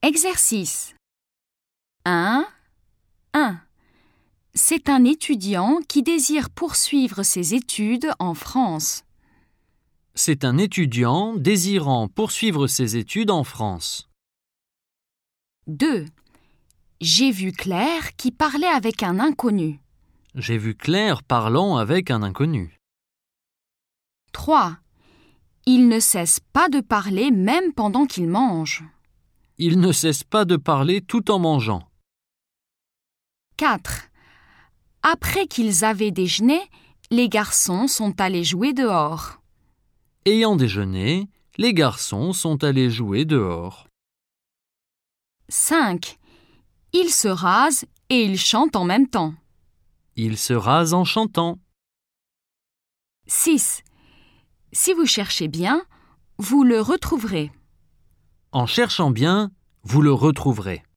Exercice 1. C'est un étudiant qui désire poursuivre ses études en France. C'est un étudiant désirant poursuivre ses études en France. 2. J'ai vu Claire qui parlait avec un inconnu. J'ai vu Claire parlant avec un inconnu. 3. Il ne cesse pas de parler même pendant qu'il mange. Il ne cesse pas de parler tout en mangeant. 4. Après qu'ils avaient déjeuné, les garçons sont allés jouer dehors. Ayant déjeuné, les garçons sont allés jouer dehors. 5. Il se rase et il chante en même temps. Il se rase en chantant. 6. Si vous cherchez bien, vous le retrouverez. En cherchant bien, vous le retrouverez.